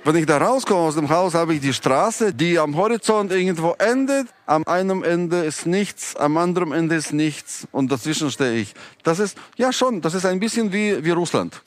Wenn ich da rauskomme aus dem Haus, habe ich die Straße, die am Horizont irgendwo endet. Am einen Ende ist nichts, am anderen Ende ist nichts und dazwischen stehe ich. Das ist, ja schon, das ist ein bisschen wie Russland.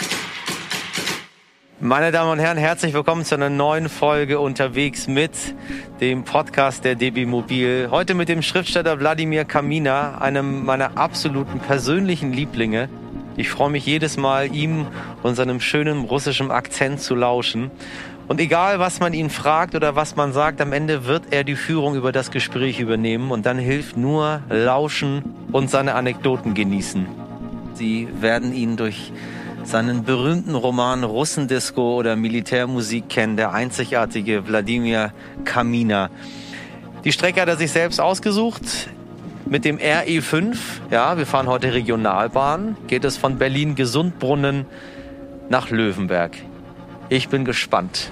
Meine Damen und Herren, herzlich willkommen zu einer neuen Folge Unterwegs mit dem Podcast der DB Mobil. Heute mit dem Schriftsteller Wladimir Kamina, einem meiner absoluten persönlichen Lieblinge. Ich freue mich jedes Mal, ihm und seinem schönen russischen Akzent zu lauschen. Und egal, was man ihn fragt oder was man sagt, am Ende wird er die Führung über das Gespräch übernehmen. Und dann hilft nur Lauschen und seine Anekdoten genießen. Sie werden ihn durch seinen berühmten Roman Russendisco oder Militärmusik kennen, der einzigartige Wladimir Kamina. Die Strecke hat er sich selbst ausgesucht mit dem RE5. Ja, wir fahren heute Regionalbahn. Geht es von Berlin-Gesundbrunnen nach Löwenberg. Ich bin gespannt.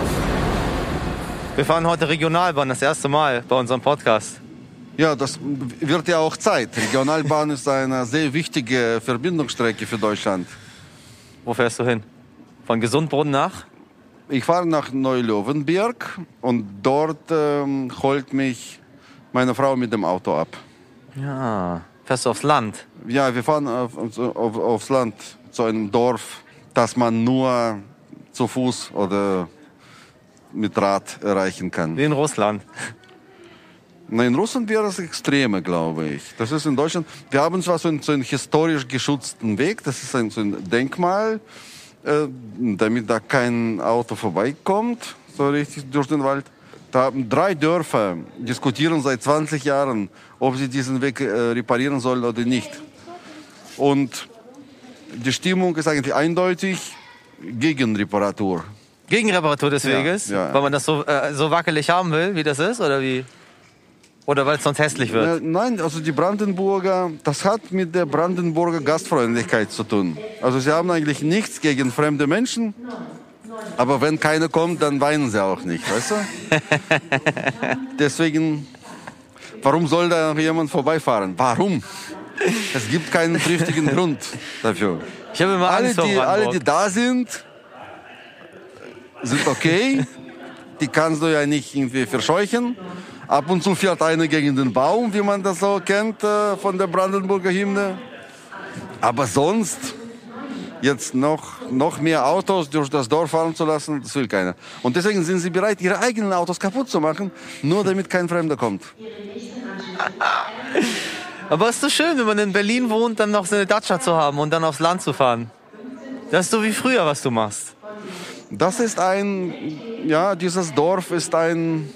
Wir fahren heute Regionalbahn, das erste Mal bei unserem Podcast. Ja, das wird ja auch Zeit. Regionalbahn ist eine sehr wichtige Verbindungsstrecke für Deutschland. Wo fährst du hin? Von Gesundbrunnen nach? Ich fahre nach Neulöwenberg und dort holt mich meine Frau mit dem Auto ab. Ja, fährst du aufs Land? Ja, wir fahren aufs Land, zu einem Dorf, das man nur zu Fuß oder mit Rad erreichen kann. Wie in Russland. Na, in Russland wäre das Extreme, glaube ich. Das ist in Deutschland, wir haben zwar so einen historisch geschützten Weg, das ist so ein Denkmal, damit da kein Auto vorbeikommt, so richtig durch den Wald. Da haben 3 Dörfer diskutieren seit 20 Jahren, ob sie diesen Weg reparieren sollen oder nicht. Und die Stimmung ist eigentlich eindeutig gegen Reparatur. Gegen Reparatur des Weges? Ja. Weil man das so wackelig haben will, wie das ist? Oder wie? Oder weil es sonst hässlich wird? Nein, also die Brandenburger, das hat mit der Brandenburger Gastfreundlichkeit zu tun. Also sie haben eigentlich nichts gegen fremde Menschen, aber wenn keiner kommt, dann weinen sie auch nicht, weißt du? Deswegen, warum soll da jemand vorbeifahren? Warum? Es gibt keinen triftigen Grund dafür. Ich habe immer Angst vor Brandenburg. Alle, die da sind okay. Die kannst du ja nicht irgendwie verscheuchen. Ab und zu fährt einer gegen den Baum, wie man das so kennt von der Brandenburger Hymne. Aber sonst jetzt noch mehr Autos durch das Dorf fahren zu lassen, das will keiner. Und deswegen sind sie bereit, ihre eigenen Autos kaputt zu machen, nur damit kein Fremder kommt. Aber es ist so schön, wenn man in Berlin wohnt, dann noch so eine Datscha zu haben und dann aufs Land zu fahren. Das ist so wie früher, was du machst. Das ist dieses Dorf ist ein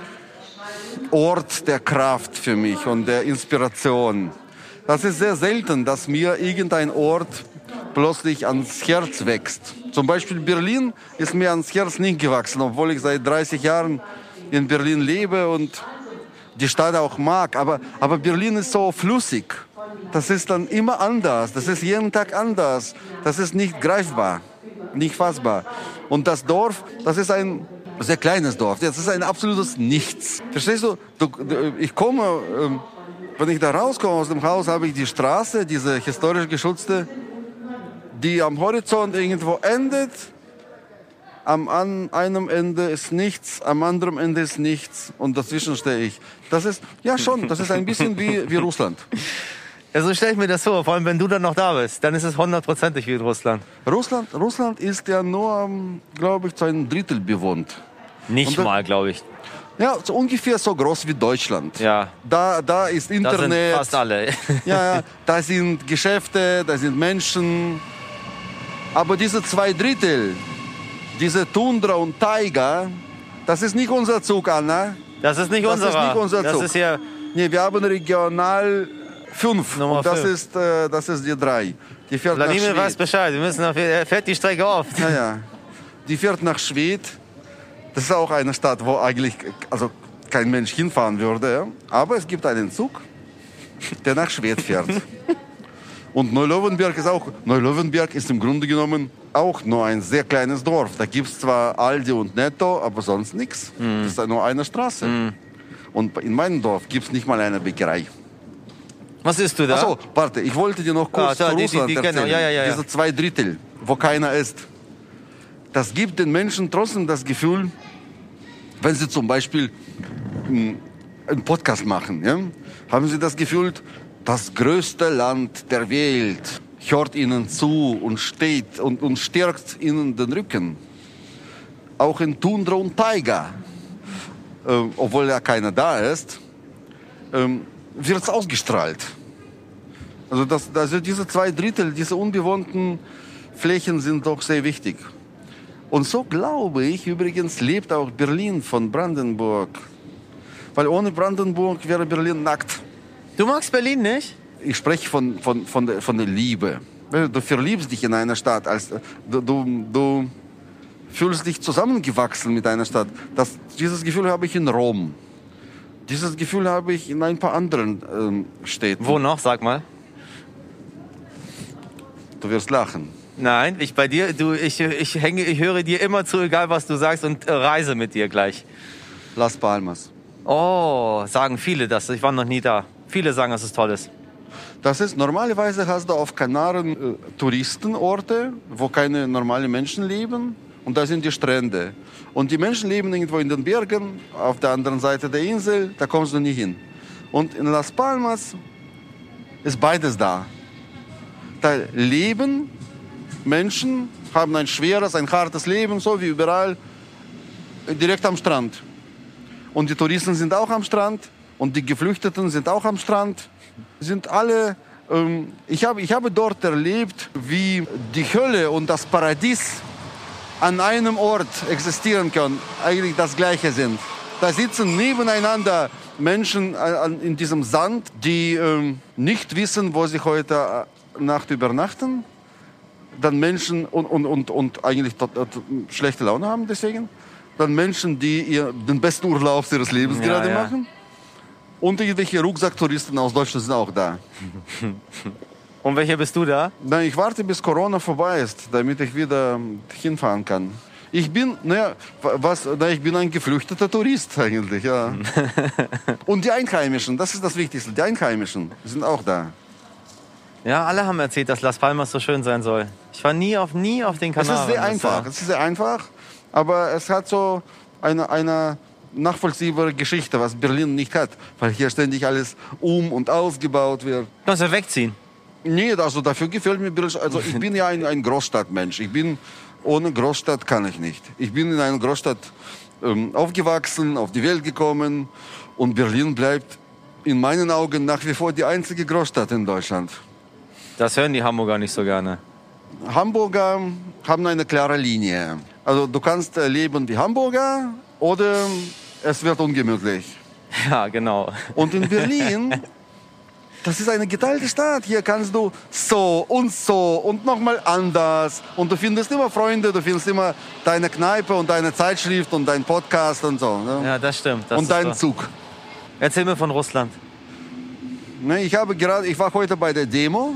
Ort der Kraft für mich und der Inspiration. Das ist sehr selten, dass mir irgendein Ort plötzlich ans Herz wächst. Zum Beispiel Berlin ist mir ans Herz nicht gewachsen, obwohl ich seit 30 Jahren in Berlin lebe und die Stadt auch mag. Aber Berlin ist so flüssig. Das ist dann immer anders. Das ist jeden Tag anders. Das ist nicht greifbar, nicht fassbar. Und das Dorf, das ist ein sehr kleines Dorf. Das ist ein absolutes Nichts. Verstehst du? Ich komme, wenn ich da rauskomme aus dem Haus, habe ich die Straße, diese historisch geschützte, die am Horizont irgendwo endet. Am einem Ende ist nichts, am anderen Ende ist nichts und dazwischen stehe ich. Das ist, ja schon, das ist ein bisschen wie Russland. Ja, so stelle ich mir das vor, vor allem wenn du dann noch da bist, dann ist es 100%ig wie in Russland. Russland ist ja nur, glaube ich, zu einem Drittel bewohnt. Nicht mal, glaube ich. Ja, so ungefähr so groß wie Deutschland. Ja. Da ist Internet. Da sind fast alle. Ja, da sind Geschäfte, da sind Menschen. Aber diese 2 Drittel, diese Tundra und Taiga, das ist nicht unser Zug, Anna. Das ist nicht unser Zug. Das ist hier. Nee, wir haben Regional 5 Nummer und das 5. ist die 3. Die fährt Wladimir nach weiß Bescheid, er fährt die Strecke oft. Ja. Die fährt nach Schwedt. Das ist auch eine Stadt, wo eigentlich kein Mensch hinfahren würde. Ja? Aber es gibt einen Zug, der nach Schwedt fährt. Und Neulöwenberg ist im Grunde genommen auch nur ein sehr kleines Dorf. Da gibt es zwar Aldi und Netto, aber sonst nichts. Das ist nur eine Straße. Und in meinem Dorf gibt es nicht mal eine Bäckerei. Was isst du da? Achso, warte, ich wollte dir noch kurz zu Russland erzählen. Ja. Diese 2 Drittel, wo keiner isst. das gibt den Menschen trotzdem das Gefühl, wenn sie zum Beispiel einen Podcast machen, ja, haben sie das Gefühl, das größte Land der Welt hört ihnen zu und steht und stärkt ihnen den Rücken. Auch in Tundra und Taiga, obwohl ja keiner da ist, wird es ausgestrahlt. Also diese 2/3, diese unbewohnten Flächen sind doch sehr wichtig. Und so glaube ich, übrigens lebt auch Berlin von Brandenburg. Weil ohne Brandenburg wäre Berlin nackt. Du magst Berlin nicht? Ich spreche von der Liebe. Du verliebst dich in eine Stadt. Du fühlst dich zusammengewachsen mit einer Stadt. Dieses Gefühl habe ich in Rom. Dieses Gefühl habe ich in ein paar anderen Städten. Wo noch? Sag mal. Du wirst lachen. Nein, ich höre dir immer zu, egal was du sagst, und reise mit dir gleich. Las Palmas. Oh, sagen viele das. Ich war noch nie da. Viele sagen, dass es toll ist. Das ist, normalerweise hast du auf Kanaren Touristenorte, wo keine normalen Menschen leben. Und da sind die Strände. Und die Menschen leben irgendwo in den Bergen, auf der anderen Seite der Insel, da kommst du nicht hin. Und in Las Palmas ist beides da. Da leben Menschen, haben ein schweres, ein hartes Leben, so wie überall, direkt am Strand. Und die Touristen sind auch am Strand und die Geflüchteten sind auch am Strand. Sind alle, ich habe dort erlebt, wie die Hölle und das Paradies an einem Ort existieren können, eigentlich das Gleiche sind. Da sitzen nebeneinander Menschen in diesem Sand, die nicht wissen, wo sie heute Nacht übernachten. Dann Menschen und eigentlich schlechte Laune haben deswegen. Dann Menschen, die den besten Urlaub ihres Lebens gerade machen. Und irgendwelche Rucksacktouristen aus Deutschland sind auch da. Und welcher bist du da? Na, ich warte, bis Corona vorbei ist, damit ich wieder hinfahren kann. Ich bin ein geflüchteter Tourist eigentlich, ja. Und die Einheimischen, das ist das Wichtigste. Die Einheimischen sind auch da. Ja, alle haben erzählt, dass Las Palmas so schön sein soll. Ich war nie auf den Kanaren. Es ist sehr einfach. Es ist sehr einfach, aber es hat so eine nachvollziehbare Geschichte, was Berlin nicht hat, weil hier ständig alles und ausgebaut wird. Kannst du wegziehen? Nee, also dafür gefällt mir Berlin. Also ich bin ja ein Großstadtmensch. Ohne Großstadt kann ich nicht. Ich bin in einer Großstadt aufgewachsen, auf die Welt gekommen und Berlin bleibt in meinen Augen nach wie vor die einzige Großstadt in Deutschland. Das hören die Hamburger nicht so gerne. Hamburger haben eine klare Linie. Also du kannst leben wie Hamburger oder es wird ungemütlich. Ja, genau. Und in Berlin, das ist eine geteilte Stadt. Hier kannst du so und nochmal anders. Und du findest immer Freunde, du findest immer deine Kneipe und deine Zeitschrift und deinen Podcast und so. Ne? Ja, das stimmt. Und deinen Zug. Erzähl mir von Russland. Ne, ich war heute bei der Demo.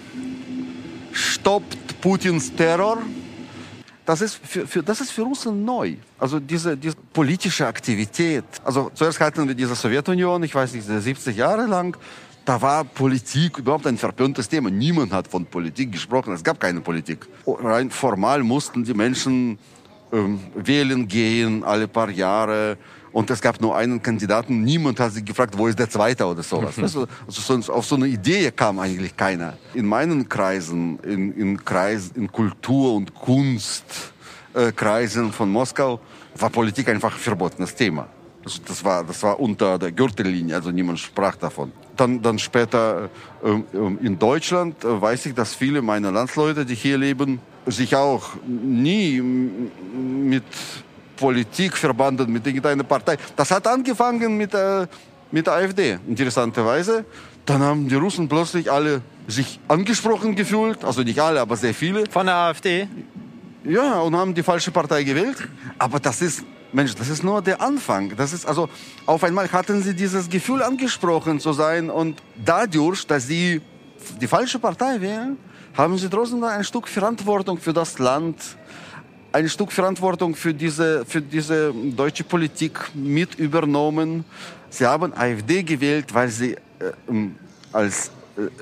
Stoppt Putins Terror. Das ist für Russen neu. Also diese politische Aktivität. Also zuerst hatten wir diese Sowjetunion, ich weiß nicht, 70 Jahre lang. Da war Politik überhaupt ein verpöntes Thema. Niemand hat von Politik gesprochen. Es gab keine Politik. Rein formal mussten die Menschen wählen gehen, alle paar Jahre. Und es gab nur einen Kandidaten. Niemand hat sich gefragt, wo ist der Zweite oder sowas. Also auf so eine Idee kam eigentlich keiner. In meinen Kreisen, in Kultur- und Kunstkreisen von Moskau, war Politik einfach ein verbotenes Thema. Also das war unter der Gürtellinie, also niemand sprach davon. Dann später in Deutschland weiß ich, dass viele meiner Landsleute, die hier leben, sich auch nie mit Politik verbanden, mit irgendeiner Partei. Das hat angefangen mit der AfD, interessanterweise. Dann haben die Russen plötzlich alle sich angesprochen gefühlt, also nicht alle, aber sehr viele. Von der AfD? Ja, und haben die falsche Partei gewählt. Aber das ist nur der Anfang. Also auf einmal hatten sie dieses Gefühl, angesprochen zu sein. Und dadurch, dass sie die falsche Partei wählen, haben sie trotzdem ein Stück Verantwortung für das Land, ein Stück Verantwortung für diese deutsche Politik mit übernommen. Sie haben AfD gewählt, weil sie als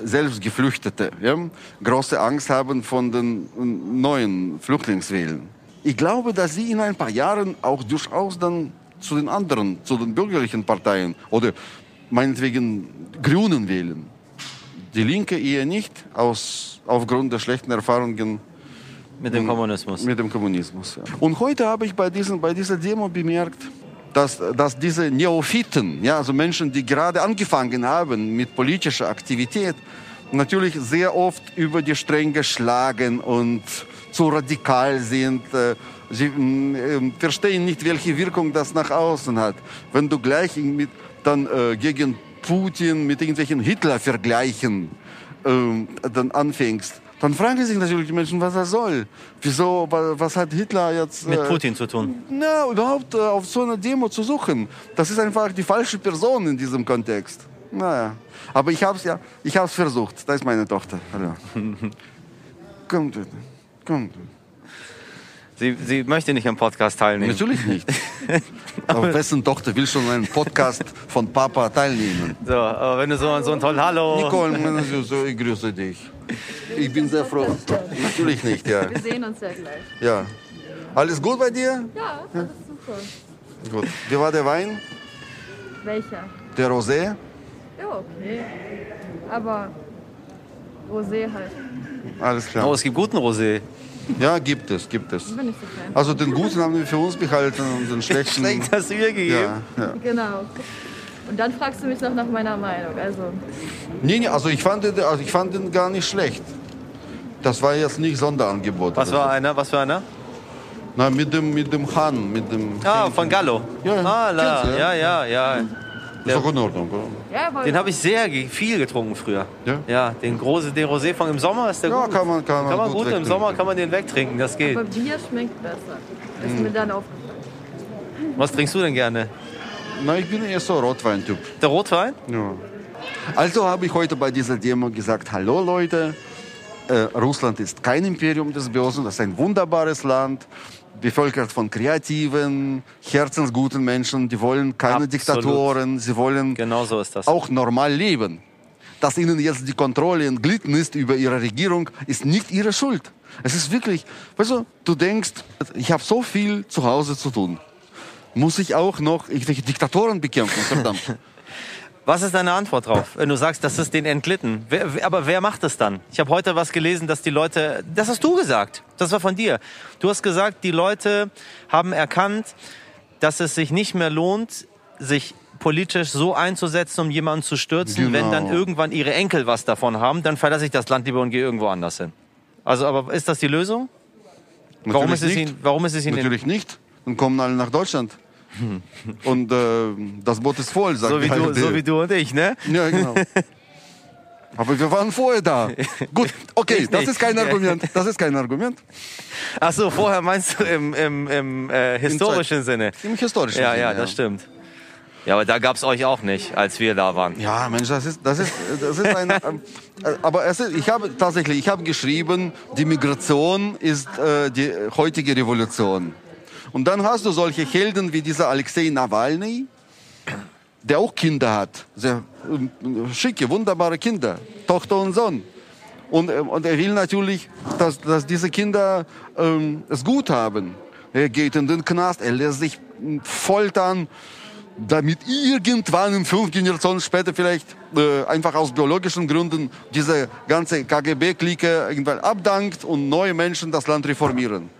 selbst Geflüchtete große Angst haben von den neuen Flüchtlingswellen. ich glaube, dass sie in ein paar Jahren auch durchaus dann zu den anderen, zu den bürgerlichen Parteien oder meinetwegen Grünen wählen. Die Linke eher nicht, aufgrund der schlechten Erfahrungen Mit dem Kommunismus. Mit dem Kommunismus. Ja. Und heute habe ich bei dieser Demo bemerkt, dass diese Neophyten, ja, also Menschen, die gerade angefangen haben mit politischer Aktivität, natürlich sehr oft über die Stränge schlagen und zu radikal sind. Sie verstehen nicht, welche Wirkung das nach außen hat. Wenn du gleich gegen Putin mit irgendwelchen Hitler-Vergleichen dann anfängst, dann fragen sich natürlich die Menschen, was das soll. Wieso, was hat Hitler jetzt... Mit Putin zu tun? Na, überhaupt auf so einer Demo zu suchen. Das ist einfach die falsche Person in diesem Kontext. Naja, aber ich hab's versucht. Da ist meine Tochter. Hallo. Kommt, kommt. Sie möchte nicht am Podcast teilnehmen. Natürlich nicht. Aber wessen Tochter will schon einen Podcast von Papa teilnehmen? So, aber wenn du so ein toll Hallo... Nicole, ich grüße dich. Ich bin sehr froh. Natürlich nicht, ja. Wir sehen uns ja gleich. Ja. Alles gut bei dir? Ja, alles super. Gut. Wie war der Wein? Welcher? Der Rosé? Ja, okay. Aber Rosé halt. Alles klar. Oh, es gibt guten Rosé. Ja, gibt es. Bin nicht so klein. Also den guten haben wir für uns behalten und den schlechten... Schlecht hast du ihr gegeben. Ja. Genau. Und dann fragst du mich noch nach meiner Meinung. Also, Nee, also ich fand den gar nicht schlecht. Das war jetzt nicht Sonderangebot. Was für einer? Na, mit dem Hahn, mit dem... Von Gallo. Ja, la. kennst du, Ja. Ist doch in Ordnung, oder? ja, aber Den habe ich viel getrunken früher. Ja? Ja, den Rosé von im Sommer ist der Ja, gut. kann man Kann man gut, im wegtrinken. Sommer kann man den wegtrinken, das geht. aber Bier schmeckt besser. Ist mir dann aufgefallen. Was trinkst du denn gerne? Na, ich bin eher so Rotwein-Typ. Der Rotwein? Ja. Also habe ich heute bei dieser Demo gesagt, hallo Leute, Russland ist kein Imperium des Bösen, das ist ein wunderbares Land, bevölkert von kreativen, herzensguten Menschen, die wollen keine Absolut. Diktatoren, sie wollen Genau so ist das. auch normal leben. Dass ihnen jetzt die Kontrolle entglitten ist über ihre Regierung, ist nicht ihre Schuld. Es ist wirklich, weißt du denkst, ich habe so viel zu Hause zu tun. Muss ich auch noch irgendwelche Diktatoren bekämpfen, verdammt. Was ist deine Antwort drauf, wenn du sagst, das ist denen entglitten? Aber wer macht es dann? Ich habe heute was gelesen, dass die Leute... Das hast du gesagt. Das war von dir. Du hast gesagt, die Leute haben erkannt, dass es sich nicht mehr lohnt, sich politisch so einzusetzen, um jemanden zu stürzen. Genau. Wenn dann irgendwann ihre Enkel was davon haben, dann verlasse ich das Land lieber und gehe irgendwo anders hin. Also, aber ist das die Lösung? Warum ist es Ihnen... Natürlich nicht. Dann kommen alle nach Deutschland. Und das Boot ist voll, sagt So wie du und ich, ne? Ja, genau. Aber wir waren vorher da. Gut, okay, Ich das nicht. ist kein Argument. Das ist kein Argument. Ach so, vorher meinst du im historischen Sinne? Im historischen Ja, Sinne. ja, das stimmt. Ja, aber da gab's euch auch nicht, als wir da waren. Ja, Mensch, das ist ein... aber ich habe geschrieben, die Migration ist die heutige Revolution. Und dann hast du solche Helden wie dieser Alexei Nawalny, der auch Kinder hat. Sehr schicke, wunderbare Kinder, Tochter und Sohn. Und er will natürlich, dass diese Kinder es gut haben. Er geht in den Knast, er lässt sich foltern, damit irgendwann in 5 Generationen später vielleicht einfach aus biologischen Gründen diese ganze KGB-Clique irgendwann abdankt und neue Menschen das Land reformieren.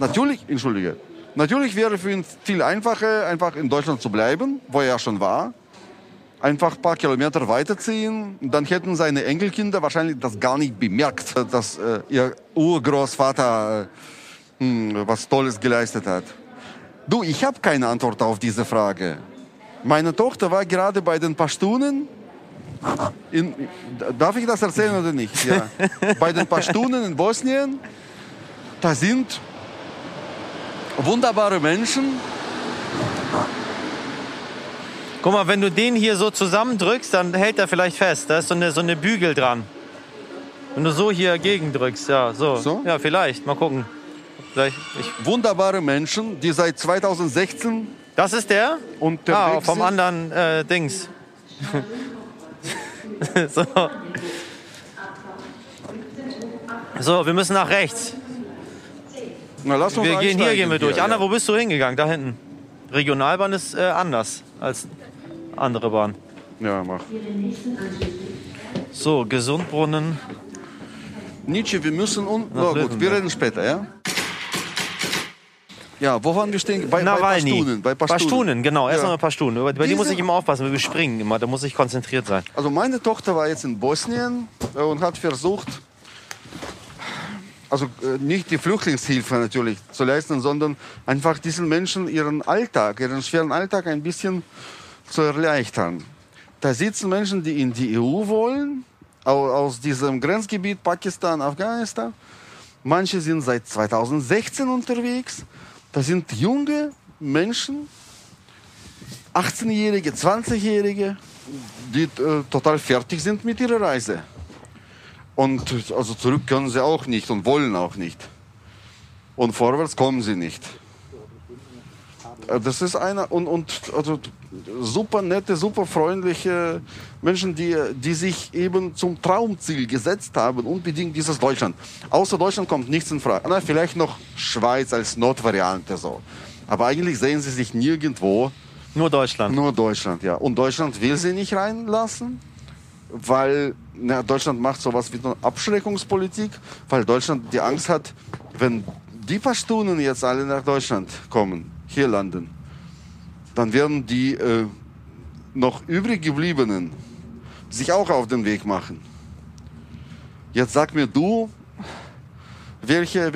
Natürlich wäre für ihn viel einfacher, einfach in Deutschland zu bleiben, wo er ja schon war. Einfach ein paar Kilometer weiterziehen. Dann hätten seine Enkelkinder wahrscheinlich das gar nicht bemerkt, dass ihr Urgroßvater was Tolles geleistet hat. Du, ich habe keine Antwort auf diese Frage. Meine Tochter war gerade bei den Pashtunen. Darf ich das erzählen oder nicht? Ja. Bei den Pashtunen in Bosnien. Da sind wunderbare Menschen. Guck mal, wenn du den hier so zusammendrückst, dann hält er vielleicht fest. Da ist so eine Bügel dran. Wenn du so hier gegendrückst, ja, so. So? Ja, vielleicht. Mal gucken. Wunderbare Menschen, die seit 2016 Das ist der? unterwegs vom sind. anderen Dings. so. So, wir müssen nach rechts. Na, lass uns Hier gehen wir einsteigen durch. hier, Anna, ja. wo bist du hingegangen? Da hinten. Regionalbahn ist anders als andere Bahn. Ja, mach. So, Gesundbrunnen. Nietzsche, wir müssen Nach gut, wir Löwenberg. reden später, ja? Ja, wo waren wir stehen? Bei Nawalny. Pashtunen. Bei Pashtunen, genau. Erst Ja. mal Pashtunen. Bei die Diese- muss ich immer aufpassen, wir springen immer. Da muss ich konzentriert sein. Also meine Tochter war jetzt in Bosnien und hat versucht, also nicht die Flüchtlingshilfe natürlich zu leisten, sondern einfach diesen Menschen ihren Alltag, ihren schweren Alltag ein bisschen zu erleichtern. Da sitzen Menschen, die in die EU wollen, aus diesem Grenzgebiet Pakistan, Afghanistan. Manche sind seit 2016 unterwegs. Das sind junge Menschen, 18-Jährige, 20-Jährige, die total fertig sind mit ihrer Reise. Und also zurück können sie auch nicht und wollen auch nicht. Und vorwärts kommen sie nicht. Das ist einer und also super nette, super freundliche Menschen, die sich eben zum Traumziel gesetzt haben, unbedingt dieses Deutschland. Außer Deutschland kommt nichts in Frage. Na, vielleicht noch Schweiz als Notvariante so. Aber eigentlich sehen sie sich nirgendwo. Nur Deutschland. Nur Deutschland, ja. Und Deutschland will sie nicht reinlassen, weil Deutschland macht sowas wie eine Abschreckungspolitik, weil Deutschland die Angst hat, wenn die Pashtunen jetzt alle nach Deutschland kommen, hier landen, dann werden die noch übrig gebliebenen sich auch auf den Weg machen. Jetzt sag mir du, welche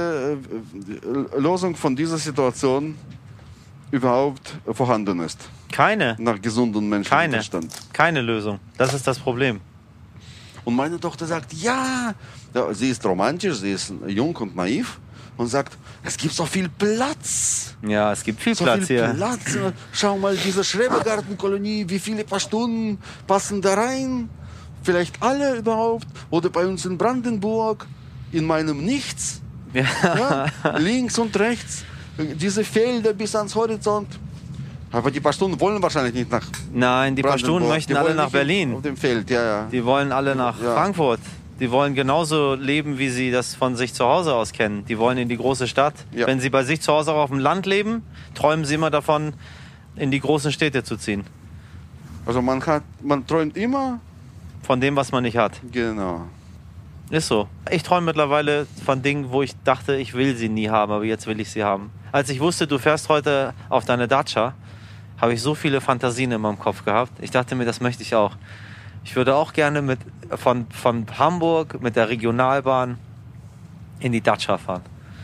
Lösung von dieser Situation überhaupt vorhanden ist. Keine. Nach gesundem Menschenverstand. Keine Lösung. Das ist das Problem. Und meine Tochter sagt, ja, sie ist romantisch, sie ist jung und naiv und sagt, es gibt so viel Platz. Ja, es gibt viel So Platz viel hier. Platz. Schau mal, diese Schrebergartenkolonie, wie viele Pashtunen passen da rein? Vielleicht alle überhaupt? Oder bei uns in Brandenburg, in meinem Nichts. Ja. Ja? Links und rechts, diese Felder bis ans Horizont. Aber die Pashtunen wollen wahrscheinlich nicht nach Nein, die Pashtunen Brandenburg. möchten Die alle wollen nach nicht Berlin. Auf dem Feld, ja, ja. Die wollen alle nach Ja. Frankfurt. Die wollen genauso leben, wie sie das von sich zu Hause aus kennen. Die wollen in die große Stadt. Ja. Wenn sie bei sich zu Hause auch auf dem Land leben, träumen sie immer davon, in die großen Städte zu ziehen. Also man träumt immer, Von dem, was man nicht hat. genau. Ist so. Ich träume mittlerweile von Dingen, wo ich dachte, ich will sie nie haben, aber jetzt will ich sie haben. Als ich wusste, du fährst heute auf deine Dacia, habe ich so viele Fantasien in meinem Kopf gehabt. Ich dachte mir, das möchte ich auch. Ich würde auch gerne von Hamburg mit der Regionalbahn in die Dacia fahren.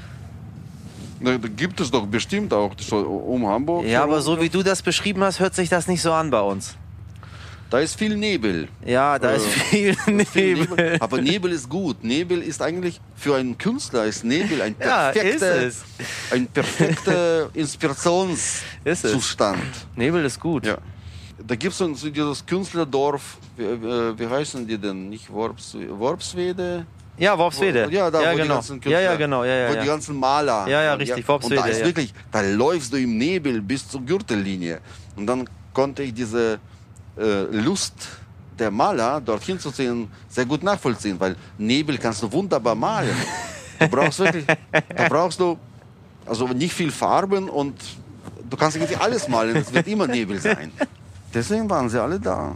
Da gibt es doch bestimmt auch so um Hamburg. Ja, aber herum. so wie du das beschrieben hast, hört sich das nicht so an bei uns. Da ist viel Nebel. Ja, da ist viel Viel Nebel. Aber Nebel ist gut. Nebel ist eigentlich für einen Künstler ist Nebel ein Ja, ist es. perfekter Ist es. Inspirationszustand. Nebel ist gut. Ja. Da gibt es so dieses Künstlerdorf, wie heißen die denn? Nicht Worpswede? Ja, Worpswede. Ja, da wo die genau. ganzen Künstler, Ja, genau. Ja, wo die ganzen Maler. Ja, ja, richtig, Worpswede, Und da ist ja. wirklich, da läufst du im Nebel bis zur Gürtellinie. Und dann konnte ich diese Lust der Maler, dorthin zu ziehen, sehr gut nachvollziehen, weil Nebel kannst du wunderbar malen. Da brauchst du also nicht viel Farben und du kannst irgendwie alles malen, es wird immer Nebel sein. Deswegen waren sie alle da.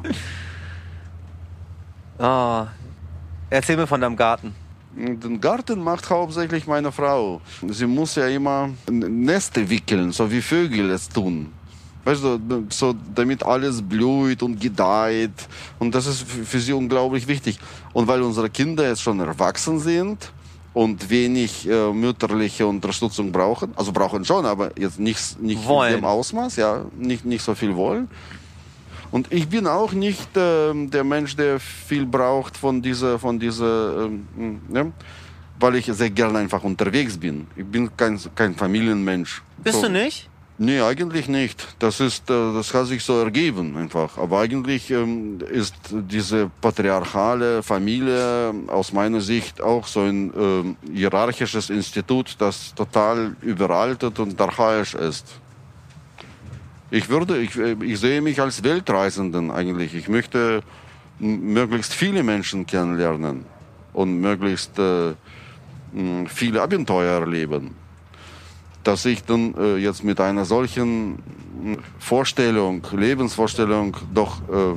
Ah, erzähl mir von deinem Garten. Den Garten macht hauptsächlich meine Frau. Sie muss ja immer Neste wickeln, so wie Vögel es tun. Weißt du, so, damit alles blüht und gedeiht. Und das ist für sie unglaublich wichtig. Und weil unsere Kinder jetzt schon erwachsen sind und wenig mütterliche Unterstützung brauchen, also brauchen schon, aber jetzt nicht in dem Ausmaß, ja, nicht so viel wollen. Und ich bin auch nicht der Mensch, der viel braucht von dieser ne? Weil ich sehr gerne einfach unterwegs bin. Ich bin kein Familienmensch. Bist du nicht? Nee, eigentlich nicht. Das hat sich so ergeben einfach. Aber eigentlich ist diese patriarchale Familie aus meiner Sicht auch so ein hierarchisches Institut, das total überaltet und archaisch ist. Ich sehe mich als Weltreisenden eigentlich. Ich möchte möglichst viele Menschen kennenlernen und möglichst viele Abenteuer erleben. dass ich dann jetzt mit einer solchen Lebensvorstellung doch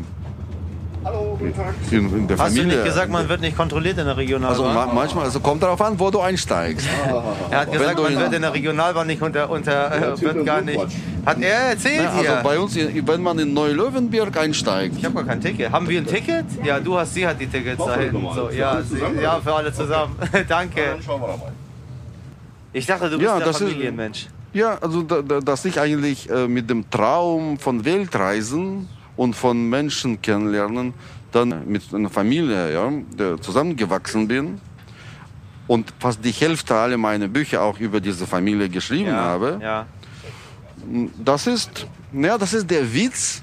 in der Hast Familie... du nicht gesagt, man wird nicht kontrolliert in der Regionalbahn? Also manchmal, kommt darauf an, wo du einsteigst. Er hat gesagt, man wird in der Regionalbahn nicht wird gar nicht... Hat er erzählt Ja, hier? also bei uns, wenn man in Neulöwenberg einsteigt, Ich habe gar kein Ticket. Haben wir ein Ticket? Ja, sie hat die Tickets da hinten. So, ja, ja, für alle zusammen. Danke. Ich dachte, du bist Ja, der das ist- Familienmensch. ja, also dass ich eigentlich mit dem Traum von Weltreisen und von Menschen kennenlernen, dann mit einer Familie zusammengewachsen bin und fast die Hälfte aller meiner Bücher auch über diese Familie geschrieben habe. Ja. Das ist der Witz,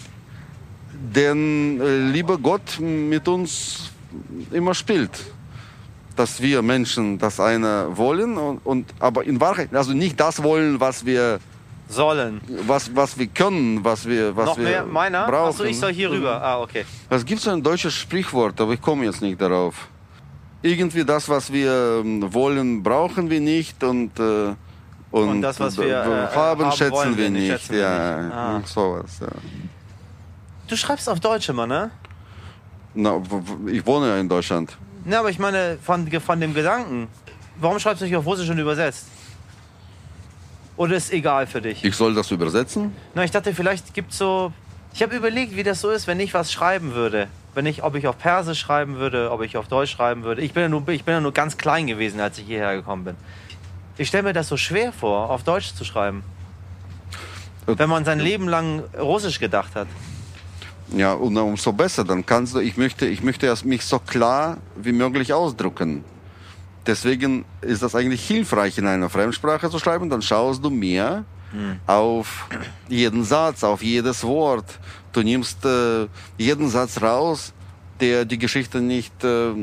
den lieber Gott mit uns immer spielt. Dass wir Menschen das eine wollen, aber in Wahrheit, also nicht das wollen, was wir Sollen. was wir können, was wir Noch mehr? Meiner? brauchen. Achso, ich soll hier rüber. Ah, okay. Es gibt so ein deutsches Sprichwort, aber ich komme jetzt nicht darauf. Irgendwie das, was wir wollen, brauchen wir nicht und das, was wir haben, schätzen wollen wir nicht. schätzen wir Ja, nicht. Ah. sowas. Ja. Du schreibst auf Deutsch immer, ne? Na, ich wohne ja in Deutschland. Ne, aber ich meine von dem Gedanken. Warum schreibst du nicht auf Russisch und übersetzt? Oder ist egal für dich? Ich soll das übersetzen? Na, ich dachte, vielleicht gibt's so... Ich habe überlegt, wie das so ist, wenn ich was schreiben würde. Ob ich auf Persisch schreiben würde, ob ich auf Deutsch schreiben würde. Ich bin ja nur ganz klein gewesen, als ich hierher gekommen bin. Ich stelle mir das so schwer vor, auf Deutsch zu schreiben. Wenn man sein Leben lang Russisch gedacht hat. Ja, und umso besser. Dann kannst du, ich möchte mich so klar wie möglich ausdrücken. Deswegen ist das eigentlich hilfreich, in einer Fremdsprache zu schreiben. Dann schaust du mehr auf jeden Satz, auf jedes Wort. Du nimmst jeden Satz raus, der die Geschichte nicht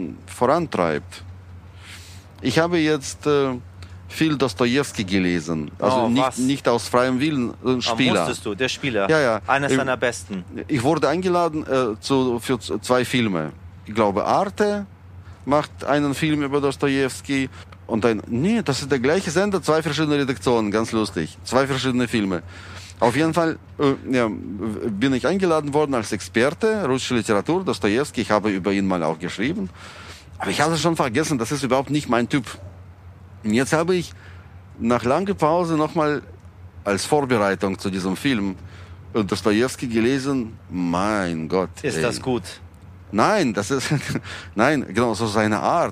Oh, vorantreibt. Ich habe jetzt viel Dostojewski gelesen. Also nicht aus freiem Willen, Spieler. Musstest du, der Spieler. Ja. Eines seiner besten. Ich wurde eingeladen für 2 Filme. Ich glaube, Arte macht einen Film über Dostojewski. Und das ist der gleiche Sender, 2 verschiedene Redaktionen, ganz lustig. 2 verschiedene Filme. Auf jeden Fall bin ich eingeladen worden als Experte, russische Literatur, Dostojewski. Ich habe über ihn mal auch geschrieben. Aber ich hatte schon vergessen, das ist überhaupt nicht mein Typ. Und jetzt habe ich nach langer Pause nochmal als Vorbereitung zu diesem Film Dostojewski gelesen. Mein Gott. Ist das gut? Nein, nein, genau, so seine Art,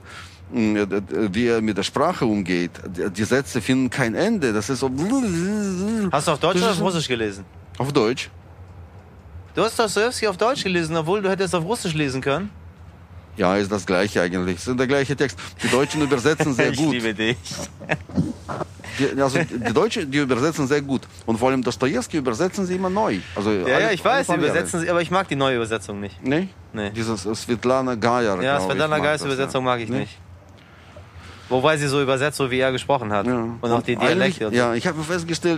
wie er mit der Sprache umgeht. Die Sätze finden kein Ende. Das ist so. Hast du auf Deutsch oder auf Russisch gelesen? Auf Deutsch. Du hast Dostojewski auf Deutsch gelesen, obwohl du hättest auf Russisch lesen können? Ja, ist das Gleiche eigentlich. Es ist der gleiche Text. Die Deutschen übersetzen sehr gut. Ich liebe dich. Die Deutschen, die übersetzen sehr gut. Und vor allem Dostojewski übersetzen sie immer neu. Also Ja, ich weiß, sie übersetzen sie, aber ich mag die neue Übersetzung nicht. Nee? Nee. Dieses Svetlana Gajar. Ja, Svetlana Gajars Übersetzung mag ich nicht. Wobei sie so übersetzt, so wie er gesprochen hat. Ja. Und auch die Dialekte. Und so. Ja, ich habe festgestellt,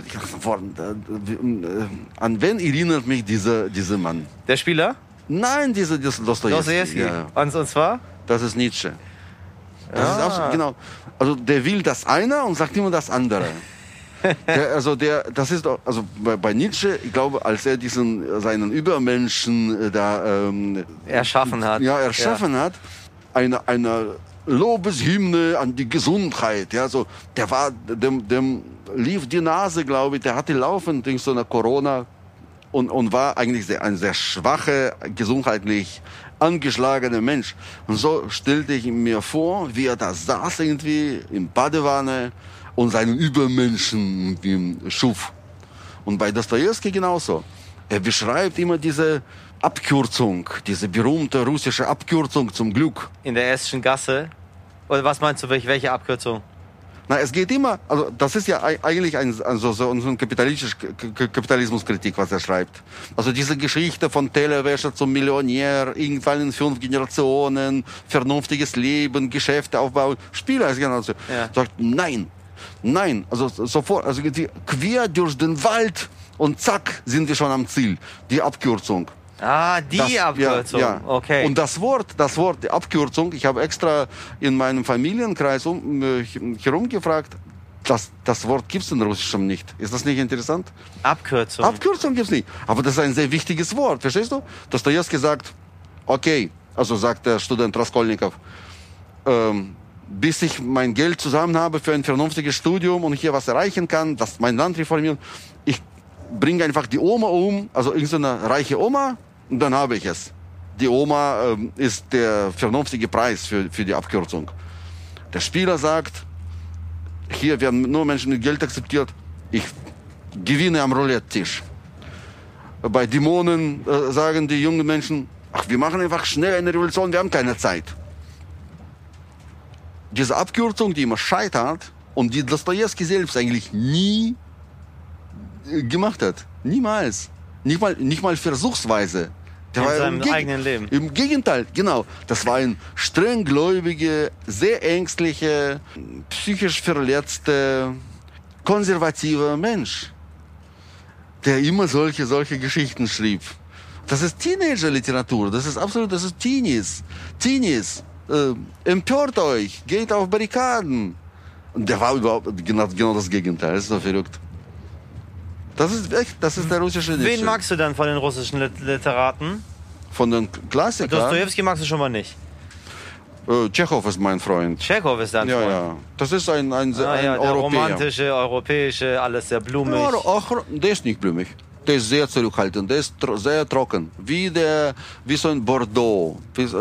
an wen erinnert mich dieser Mann? Der Spieler? Nein, dieser Dostojewski. Dostojewski. Ja. Und zwar? Das ist Nietzsche. Das ist absolut, genau. Also der will das eine und sagt immer das andere. Das ist doch, also bei Nietzsche, ich glaube, als er seinen Übermenschen Erschaffen hat. Ja, erschaffen hat, eine Lobeshymne an die Gesundheit. Ja, so, dem lief die Nase, glaube ich, der hatte laufend durch so eine Corona und war eigentlich ein sehr schwacher, gesundheitlich angeschlagener Mensch. Und so stellte ich mir vor, wie er da saß irgendwie in Badewanne und seinen Übermenschen irgendwie schuf. Und bei Dostojewski genauso. Er beschreibt immer diese Abkürzung, diese berühmte russische Abkürzung zum Glück. In der Esschen Gasse? Oder was meinst du, welche Abkürzung? Na, es geht immer, also das ist ja eigentlich so eine Kapitalismuskritik, was er schreibt. Also diese Geschichte von Tellerwäscher zum Millionär, irgendwann in 5 Generationen, vernünftiges Leben, Geschäfte aufbauen, Spieler ist genauso. Ja. Sagt, nein, also sofort, also quer durch den Wald und zack, sind wir schon am Ziel. Die Abkürzung. Ah, die Abkürzung. Ja. Okay. Und das Wort, die Abkürzung, ich habe extra in meinem Familienkreis herumgefragt, Das Wort gibt es in Russischem nicht. Ist das nicht interessant? Abkürzung. Abkürzung gibt es nicht. Aber das ist ein sehr wichtiges Wort, verstehst du? Dostojewski sagt, okay, also sagt der Student Raskolnikow, bis ich mein Geld zusammen habe für ein vernünftiges Studium und hier was erreichen kann, das mein Land reformieren, ich bringe einfach die Oma um, also irgendeine reiche Oma, und dann habe ich es. Die Oma ist der vernünftige Preis für die Abkürzung. Der Spieler sagt, hier werden nur Menschen mit Geld akzeptiert, ich gewinne am Roulette-Tisch. Bei Dämonen sagen die jungen Menschen, ach, wir machen einfach schnell eine Revolution, wir haben keine Zeit. Diese Abkürzung, die immer scheitert und die Dostojewski selbst eigentlich nie gemacht hat. Niemals. Nicht mal versuchsweise. In seinem eigenen Leben. Im Gegenteil, genau. Das war ein strenggläubige, sehr ängstliche, psychisch verletzte, konservativer Mensch, der immer solche Geschichten schrieb. Das ist Teenager-Literatur. Das ist Teenies. Teenies, empört euch, geht auf Barrikaden. Und der war überhaupt genau das Gegenteil. Das ist so verrückt. Das ist der russische Nietzsche. Wen magst du dann von den russischen Literaten? Von den Klassikern? Dostojewski magst du schon mal nicht. Tschechow ist mein Freund. Tschechow ist dein Freund. Ja. Das ist ein der Europäer. romantische, europäische, alles sehr blumig. Ja, der ist nicht blumig. Der ist sehr zurückhaltend, der ist sehr trocken. Wie so ein Bordeaux.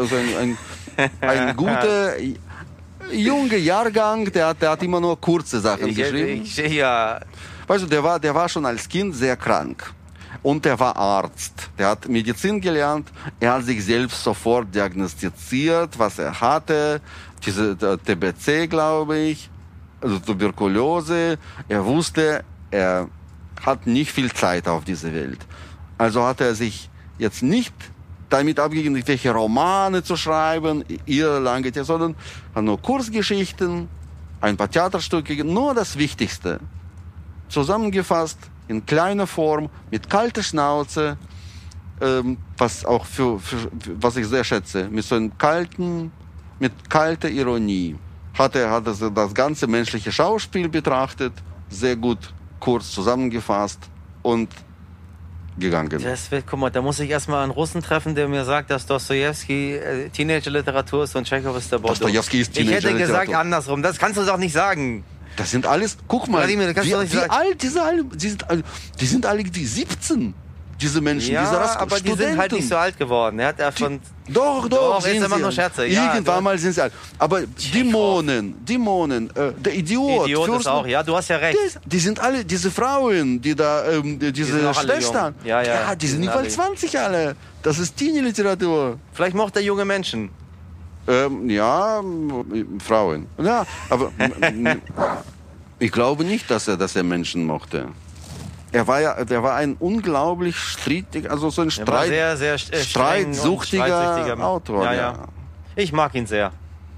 Ein guter, junger Jahrgang, der hat immer nur kurze Sachen geschrieben. Weißt du, der war schon als Kind sehr krank. Und der war Arzt. Der hat Medizin gelernt. Er hat sich selbst sofort diagnostiziert, was er hatte. Diese TBC, glaube ich. Also Tuberkulose. Er wusste, er hat nicht viel Zeit auf dieser Welt. Also hat er sich jetzt nicht damit abgegeben, irgendwelche Romane zu schreiben, sondern hat nur Kurzgeschichten, ein paar Theaterstücke, nur das Wichtigste. Zusammengefasst, in kleiner Form, mit kalter Schnauze, was auch was ich sehr schätze, mit kalter Ironie. Hat er das ganze menschliche Schauspiel betrachtet, sehr gut kurz zusammengefasst und gegangen. Guck mal, da muss ich erstmal einen Russen treffen, der mir sagt, dass Dostojewski Teenager-Literatur ist und Tschechow ist der Bordeaux. Dostojewski ist Teenager-Literatur. Ich hätte gesagt andersrum, das kannst du doch nicht sagen. Das sind alles, guck mal, Vladimir, wie alt die sind alle die 17, diese Menschen, ja, diese aber Studenten. Die sind halt nicht so alt geworden. Er hat ja schon... Doch, jetzt immer nur Scherze. Ja, irgendwann mal sind sie alt. Aber Dämonen, der Idiot ist auch, ja, du hast ja recht. Die sind alle, diese Frauen, die da, diese Schwestern, die sind nicht mal 20 alle. Das ist Teenie-Literatur. Vielleicht mochte er junge Menschen. Ja, Frauen. Ja, aber ich glaube nicht, dass er Menschen mochte. Der war ein unglaublich strittiger, also so ein sehr streitsuchtiger Autor. Ja. Ich mag ihn sehr.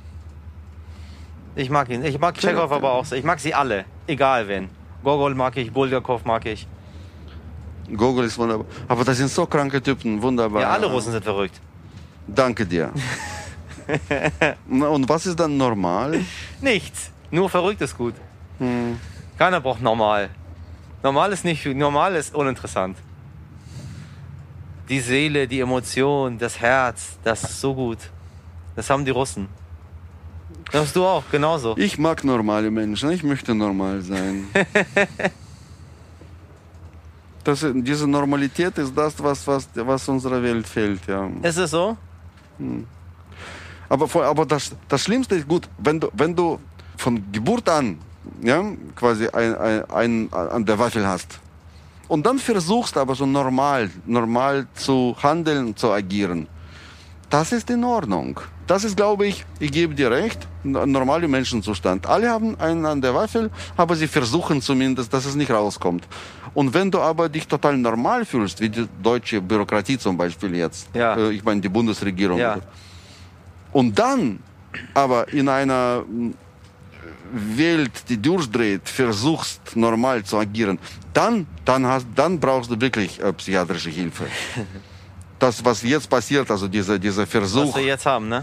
Ich mag ihn. Ich mag Tschechow aber auch sehr. Ich mag sie alle. Egal wen. Gogol mag ich, Bulgakov mag ich. Gogol ist wunderbar. Aber das sind so kranke Typen, wunderbar. Ja, alle Russen sind verrückt. Danke dir. Und was ist dann normal? Nichts. Nur verrückt ist gut. Keiner braucht normal. Normal ist uninteressant. Die Seele, die Emotion, das Herz, das ist so gut. Das haben die Russen. Das hast du auch, genauso. Ich mag normale Menschen, ich möchte normal sein. Diese Normalität ist das, was unserer Welt fehlt. Ja. Ist es so? Aber das Schlimmste ist gut, wenn du von Geburt an quasi an der Waffel hast und dann versuchst aber so normal zu handeln, zu agieren, das ist in Ordnung. Das ist, glaube ich gebe dir recht, ein normaler Menschenzustand. Alle haben einen an der Waffel, aber sie versuchen zumindest, dass es nicht rauskommt. Und wenn du aber dich total normal fühlst, wie die deutsche Bürokratie zum Beispiel jetzt, ich meine die Bundesregierung, und dann aber in einer Welt, die durchdreht, versuchst normal zu agieren, dann brauchst du wirklich psychiatrische Hilfe. Das, was jetzt passiert, also dieser Versuch. Was wir jetzt haben, ne?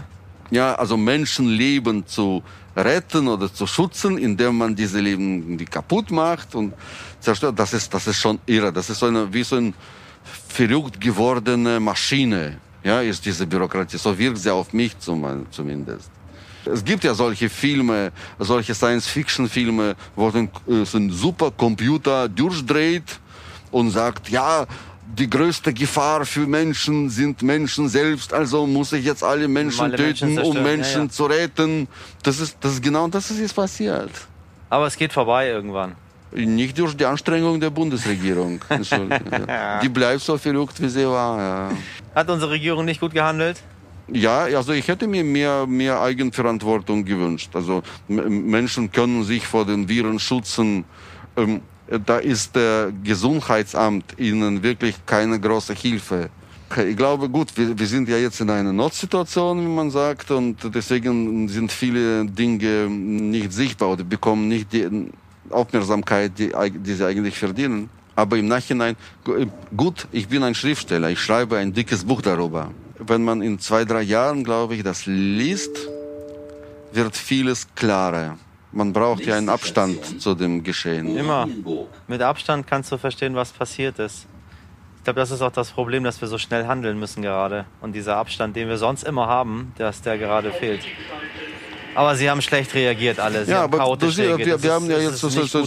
ja, also Menschenleben zu retten oder zu schützen, indem man diese Leben kaputt macht und zerstört. Das ist schon irre. Das ist wie so eine verrückt gewordene Maschine. Ja, ist diese Bürokratie. So wirkt sie auf mich zumindest. Es gibt ja solche Filme, solche Science-Fiction-Filme, wo so ein Supercomputer durchdreht und sagt, ja, die größte Gefahr für Menschen sind Menschen selbst, also muss ich jetzt alle Menschen töten, um Menschen zu retten. Das ist genau das ist jetzt passiert. Aber es geht vorbei irgendwann. Nicht durch die Anstrengung der Bundesregierung. Die bleibt so verrückt, wie sie war. Ja. Hat unsere Regierung nicht gut gehandelt? Ja, also ich hätte mir mehr Eigenverantwortung gewünscht. Also Menschen können sich vor den Viren schützen. Da ist der Gesundheitsamt ihnen wirklich keine große Hilfe. Ich glaube, gut, wir sind ja jetzt in einer Notsituation, wie man sagt, und deswegen sind viele Dinge nicht sichtbar oder bekommen nicht die Aufmerksamkeit, die sie eigentlich verdienen. Aber im Nachhinein, gut, ich bin ein Schriftsteller, ich schreibe ein dickes Buch darüber. Wenn man in 2-3 Jahren, glaube ich, das liest, wird vieles klarer. Man braucht ja einen Abstand zu dem Geschehen. Immer. Mit Abstand kannst du verstehen, was passiert ist. Ich glaube, das ist auch das Problem, dass wir so schnell handeln müssen gerade. Und dieser Abstand, den wir sonst immer haben, dass der gerade fehlt. Aber sie haben schlecht reagiert alle. Sie haben chaotisch reagiert. Wir haben ja jetzt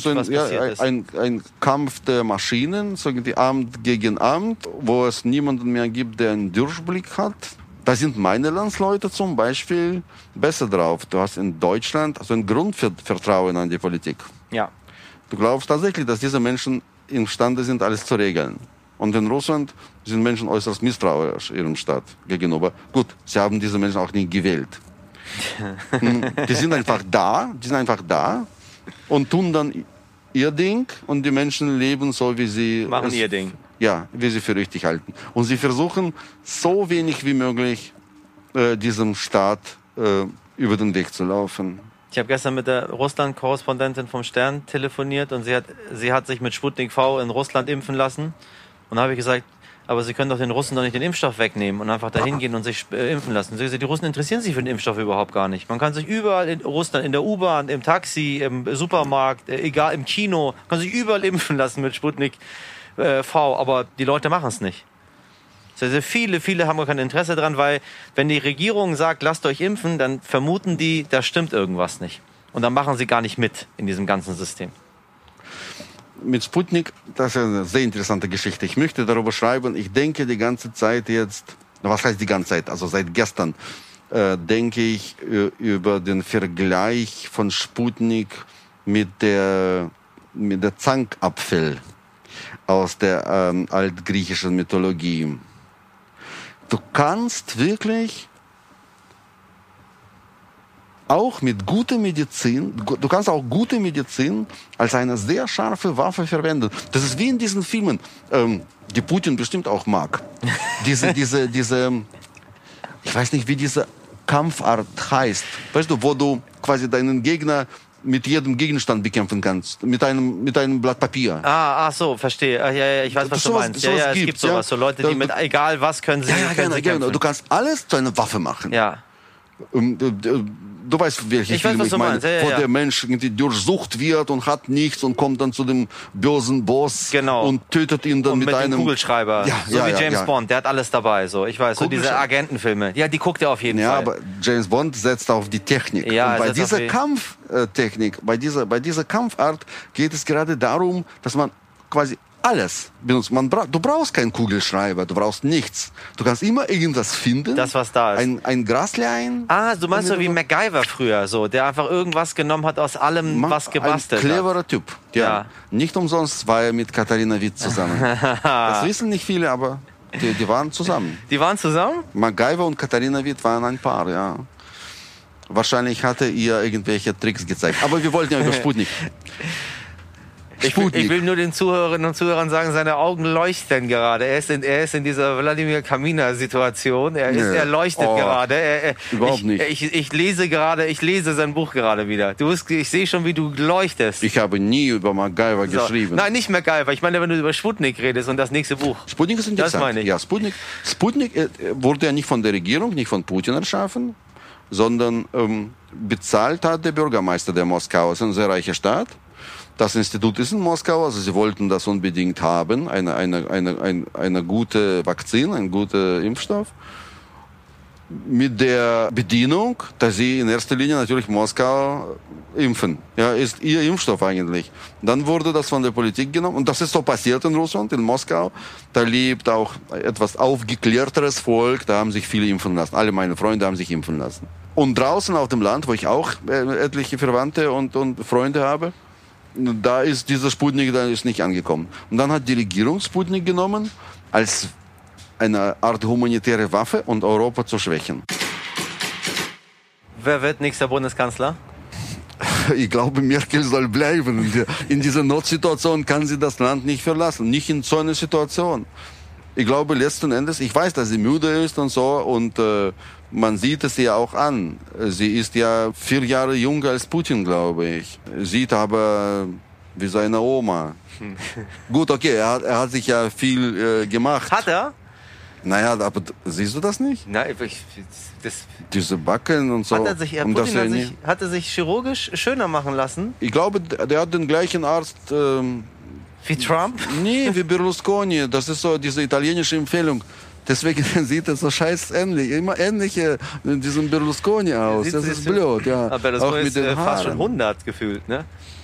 ein Kampf der Maschinen, so die Amt gegen Amt, wo es niemanden mehr gibt, der einen Durchblick hat. Da sind meine Landsleute zum Beispiel besser drauf. Du hast in Deutschland also ein Grundvertrauen an die Politik. Ja. Du glaubst tatsächlich, dass diese Menschen imstande sind, alles zu regeln. Und in Russland sind Menschen äußerst misstrauisch ihrem Staat gegenüber. Gut, sie haben diese Menschen auch nicht gewählt. Die sind einfach da und tun dann ihr Ding und die Menschen leben so, wie sie machen ihr Ding. Ja, wie sie für richtig halten. Und sie versuchen, so wenig wie möglich diesem Staat über den Weg zu laufen. Ich habe gestern mit der Russland-Korrespondentin vom Stern telefoniert und sie hat sich mit Sputnik V in Russland impfen lassen. Und da habe ich gesagt, aber Sie können doch den Russen doch nicht den Impfstoff wegnehmen und einfach dahin gehen und sich impfen lassen. Sie gesagt, die Russen interessieren sich für den Impfstoff überhaupt gar nicht. Man kann sich überall in Russland, in der U-Bahn, im Taxi, im Supermarkt, egal, im Kino, kann sich überall impfen lassen mit Sputnik V, aber die Leute machen es nicht. Also viele haben gar kein Interesse dran, weil wenn die Regierung sagt, lasst euch impfen, dann vermuten die, da stimmt irgendwas nicht. Und dann machen sie gar nicht mit in diesem ganzen System. Mit Sputnik, das ist eine sehr interessante Geschichte. Ich möchte darüber schreiben. Ich denke die ganze Zeit jetzt, was heißt die ganze Zeit, also seit gestern, denke ich über den Vergleich von Sputnik mit der Zankapfel aus der altgriechischen Mythologie. Du kannst wirklich auch mit guter Medizin, du kannst auch gute Medizin als eine sehr scharfe Waffe verwenden. Das ist wie in diesen Filmen, die Putin bestimmt auch mag. Diese, ich weiß nicht, wie diese Kampfart heißt. Weißt du, wo du quasi deinen Gegner mit jedem Gegenstand bekämpfen kannst. Mit einem Blatt Papier. Ach so, verstehe. Ja, ich weiß, was du meinst. Ja, es gibt sowas. So Leute, die mit egal was können sie kämpfen. Du kannst alles zu einer Waffe machen. Ja. Du weißt, welche Filme ich meine, wo der Mensch irgendwie durchsucht wird und hat nichts und kommt dann zu dem bösen Boss und tötet ihn dann und mit einem Kugelschreiber. So wie James Bond, der hat alles dabei. So, ich weiß, so diese Agentenfilme. Ja, die guckt er auf jeden Fall. Ja, aber James Bond setzt auf die Technik. Ja, und bei dieser Kampftechnik, bei dieser Kampfart geht es gerade darum, dass man quasi alles benutzt. Du brauchst keinen Kugelschreiber, du brauchst nichts. Du kannst immer irgendwas finden. Das, was da ist. Ein Graslein. Du meinst so wie MacGyver früher, so, der einfach irgendwas genommen hat, aus allem was gebastelt hat. Ein cleverer Typ. Ja. Nicht umsonst war er mit Katharina Witt zusammen. Das wissen nicht viele, aber die waren zusammen. Die waren zusammen? MacGyver und Katharina Witt waren ein Paar, ja. Wahrscheinlich hatte ihr irgendwelche Tricks gezeigt. Aber wir wollten ja über Sputnik. Ich will nur den Zuhörerinnen und Zuhörern sagen, seine Augen leuchten gerade. Er ist in dieser Wladimir Kamina-Situation. Er leuchtet gerade. Überhaupt nicht. Ich lese sein Buch gerade wieder. Ich sehe schon, wie du leuchtest. Ich habe nie über MacGyver geschrieben. Nein, nicht MacGyver. Ich meine, wenn du über Sputnik redest und das nächste Buch. Sputnik ist interessant. Das meine ich. Ja, Sputnik wurde ja nicht von der Regierung, nicht von Putin erschaffen, sondern bezahlt hat der Bürgermeister der Moskau. Es ist eine sehr reiche Stadt. Das Institut ist in Moskau, also sie wollten das unbedingt haben, eine gute Vakzin, ein guter Impfstoff. Mit der Bedienung, dass sie in erster Linie natürlich Moskau impfen. Ja, ist ihr Impfstoff eigentlich. Dann wurde das von der Politik genommen und das ist so passiert in Russland, in Moskau. Da lebt auch etwas aufgeklärteres Volk, da haben sich viele impfen lassen. Alle meine Freunde haben sich impfen lassen. Und draußen auf dem Land, wo ich auch etliche Verwandte und Freunde habe, da ist dieser Sputnik, da ist nicht angekommen. Und dann hat die Regierung Sputnik genommen als eine Art humanitäre Waffe und Europa zu schwächen. Wer wird nächster Bundeskanzler? Ich glaube, Merkel soll bleiben. In dieser Notsituation kann sie das Land nicht verlassen. Nicht in so einer Situation. Ich glaube, letzten Endes, ich weiß, dass sie müde ist und so, und man sieht es ihr auch an. Sie ist ja 4 Jahre jünger als Putin, glaube ich. Sieht aber wie seine Oma. Gut, okay, er hat sich ja viel gemacht. Hat er? Naja, aber siehst du das nicht? Nein, Diese Backen und so. Hat er sich chirurgisch schöner machen lassen? Ich glaube, der hat den gleichen Arzt. Wie Trump? Nee, wie Berlusconi. Das ist so diese italienische Empfehlung. Deswegen sieht er so scheiß ähnlich, immer ähnlich diesem Berlusconi aus. Das ist blöd, ja. Aber Berlusconi auch mit ist den fast schon Haaren. 100 gefühlt, ne?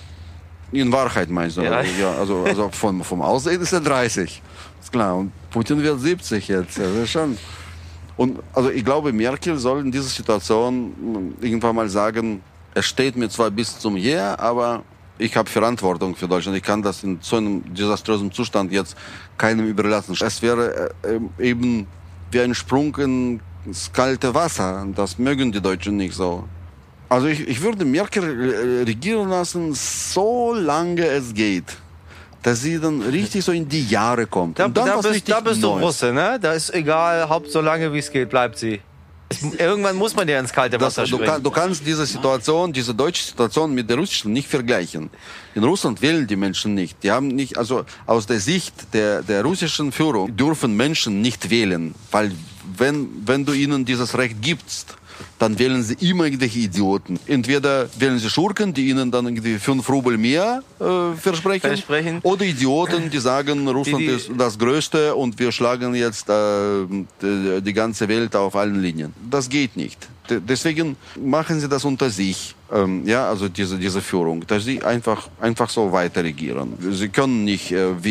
In Wahrheit meinst du? Ja. Ja, also vom Aussehen ist er 30. Ist klar. Und Putin wird 70 jetzt. Das ist schon. Und also ich glaube, Merkel soll in dieser Situation irgendwann mal sagen, es steht mir zwar bis zum Hier, aber ich habe Verantwortung für Deutschland. Ich kann das in so einem desaströsen Zustand jetzt keinem überlassen. Es wäre eben wie ein Sprung ins kalte Wasser. Das mögen die Deutschen nicht so. Also ich würde Merkel regieren lassen, so lange es geht, dass sie dann richtig so in die Jahre kommt. Da Und dann bist du Russe, ne? Da ist egal, so lange wie es geht, bleibt sie. Irgendwann muss man ja ins kalte Wasser springen. Du kannst diese Situation, diese deutsche Situation mit der russischen nicht vergleichen. In Russland wählen die Menschen nicht. Die haben nicht, also aus der Sicht der russischen Führung dürfen Menschen nicht wählen, weil wenn du ihnen dieses Recht gibst, dann wählen sie immer irgendwelche Idioten. Entweder wählen sie Schurken, die ihnen dann irgendwie 5 Rubel mehr versprechen, oder Idioten, die sagen, Russland ist das Größte und wir schlagen jetzt die ganze Welt auf allen Linien. Das geht nicht. Deswegen machen sie das unter sich, also diese Führung, dass sie einfach so weiter regieren. Sie können nicht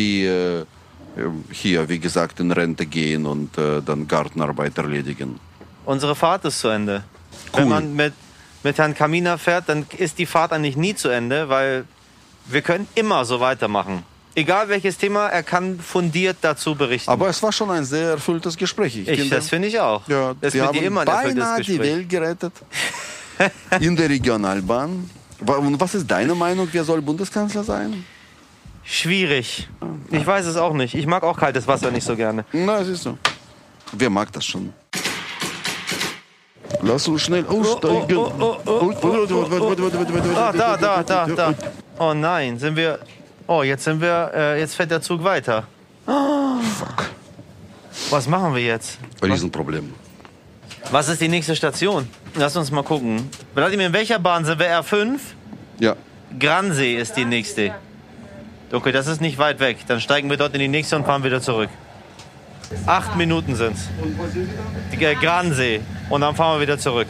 hier, wie gesagt, in Rente gehen und dann Gartenarbeit erledigen. Unsere Fahrt ist zu Ende. Cool. Wenn man mit Herrn Kaminer fährt, dann ist die Fahrt eigentlich nie zu Ende, weil wir können immer so weitermachen. Egal welches Thema, er kann fundiert dazu berichten. Aber es war schon ein sehr erfülltes Gespräch. Das finde ich auch. Ja, das wir ist mit haben dir immer ein erfülltes beinahe Gespräch. die Welt gerettet. In der Regionalbahn. Und was ist deine Meinung? Wer soll Bundeskanzler sein? Schwierig. Ich weiß es auch nicht. Ich mag auch kaltes Wasser nicht so gerne. Na, siehst du. Wer mag das schon? Lass uns schnell aussteigen. Da. Oh nein, sind wir... Oh, jetzt fährt der Zug weiter. Fuck. Was machen wir jetzt? Riesenproblem. Was ist die nächste Station? Lass uns mal gucken. Wladimir, in welcher Bahn sind wir? R5? Ja. Gransee ist die nächste. Okay, das ist nicht weit weg. Dann steigen wir dort in die nächste und fahren wieder zurück. 8 Minuten sind's. Gransee. Und dann fahren wir wieder zurück.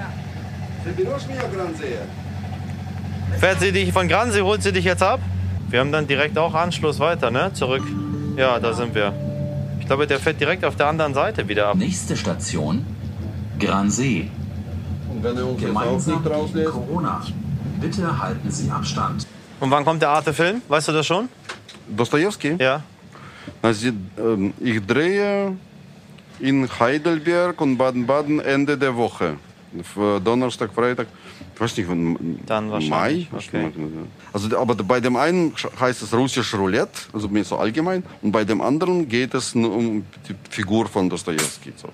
Fährt sie dich von Gransee, holt sie dich jetzt ab? Wir haben dann direkt auch Anschluss weiter, ne? Zurück. Ja, da sind wir. Ich glaube, der fährt direkt auf der anderen Seite wieder ab. Nächste Station, Gransee. Und wenn er uns Gemeinsam gegen Corona. Bitte halten Sie Abstand. Und wann kommt der Arte-Film? Weißt du das schon? Dostojewski? Ja. Also, ich drehe in Heidelberg und Baden-Baden Ende der Woche. Für Donnerstag, Freitag, ich weiß nicht, Dann wahrscheinlich. Mai. Okay. Also, aber bei dem einen heißt es russisch Roulette, also mehr so allgemein, und bei dem anderen geht es nur um die Figur von Dostojewski. So.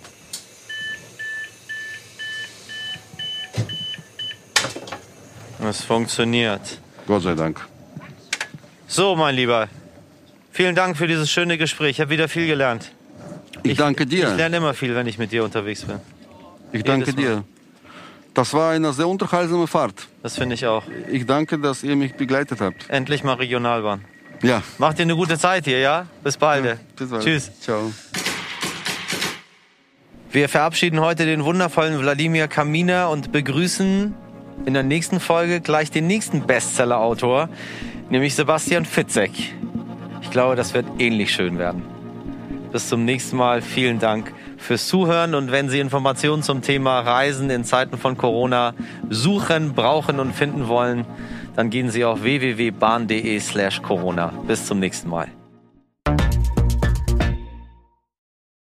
Es funktioniert. Gott sei Dank. So, mein Lieber. Vielen Dank für dieses schöne Gespräch. Ich habe wieder viel gelernt. Ich danke dir. Ich lerne immer viel, wenn ich mit dir unterwegs bin. Ich danke Jedes Mal. dir. Das war eine sehr unterhaltsame Fahrt. Das finde ich auch. Ich danke, dass ihr mich begleitet habt. Endlich mal Regionalbahn. Ja. Macht dir eine gute Zeit hier, ja? Bis bald. Ja, bis bald. Tschüss. Ciao. Wir verabschieden heute den wundervollen Wladimir Kaminer und begrüßen in der nächsten Folge gleich den nächsten Bestseller-Autor, nämlich Sebastian Fitzek. Ich glaube, das wird ähnlich schön werden. Bis zum nächsten Mal. Vielen Dank fürs Zuhören. Und wenn Sie Informationen zum Thema Reisen in Zeiten von Corona suchen, brauchen und finden wollen, dann gehen Sie auf www.bahn.de/corona. Bis zum nächsten Mal.